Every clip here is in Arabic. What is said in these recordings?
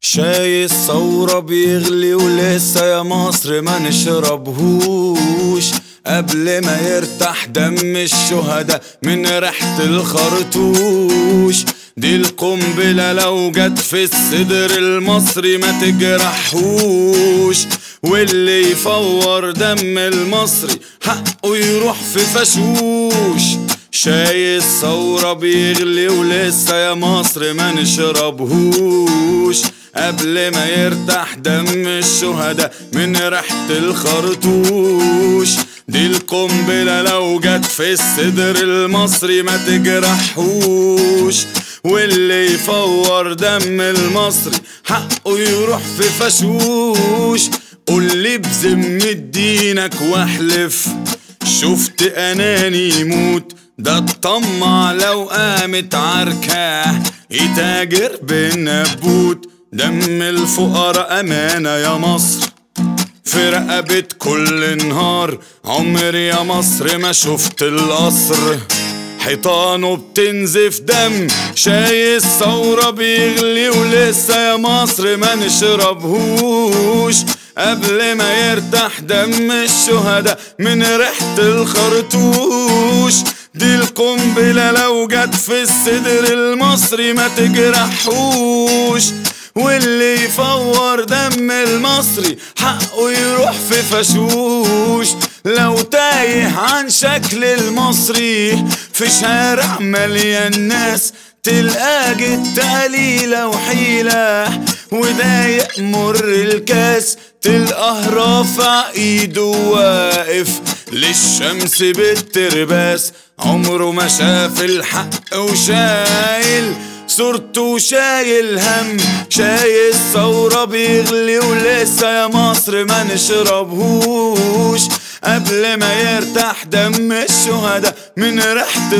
شاي الثورة بيغلي ولسه يا مصر ما نشربهوش قبل ما يرتاح دم الشهداء من ريحة الخرطوش. دي القنبلة لو جت في الصدر المصري ما تجرحوش، واللي يفور دم المصري حقه يروح في فشوش. شاي الثورة بيغلي ولسه يا مصر ما نشربهوش قبل ما يرتاح دم الشهداء من ريحة الخرطوش. دي القنبلة لو جت في الصدر المصري ما تجرحوش، واللي يفور دم المصري حقه يروح في فشوش. قولي بذمة دينك واحلف شفت اناني يموت، ده الطمع لو قامت عركاه يتاجر بالنبوت. دم الفقراء امانة يا مصر في رقبة كل نهار، عمري يا مصر ما شفت القصر حيطانه بتنزف دم. شاي الثورة بيغلي ولسه يا مصر ما نشربهوش قبل ما يرتاح دم الشهداء من ريحة الخرطوش. دي القنبلة لو جت في الصدر المصري ما تجرحوش، واللي يفور دم المصري حقه يروح في فشوش. لو تايه عن شكل المصري في شارع مليان ناس تلقاه جت قليلة وحيلة وضايق مر الكاس، تلقاه رافع ايده واقف للشمس بالترباس. عمره ما شاف الحق وشايل صورته شايل هم. شاي الثورة بيغلي ولسه يا مصر ما نشربهوش قبل ما يرتاح دم الشهداء من ريحة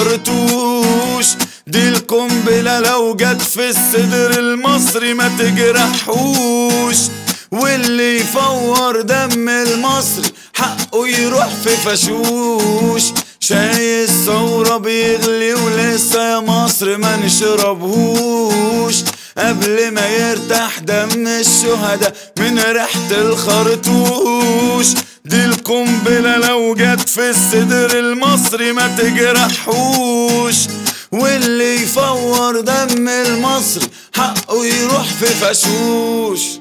الخرطوش. دي القنبلة لو جت في الصدر المصري ما تجرحوش، واللي يفور دم المصري حقه يروح في فشوش. شاي الثورة بيغلي ولسه يا مصر ما نشربهوش قبل ما يرتاح دم الشهداء من ريحة الخرطوش. دي القنبلة لو جت في الصدر المصري ما تجرحوش، واللي يفور دم المصري حقه يروح في فشوش.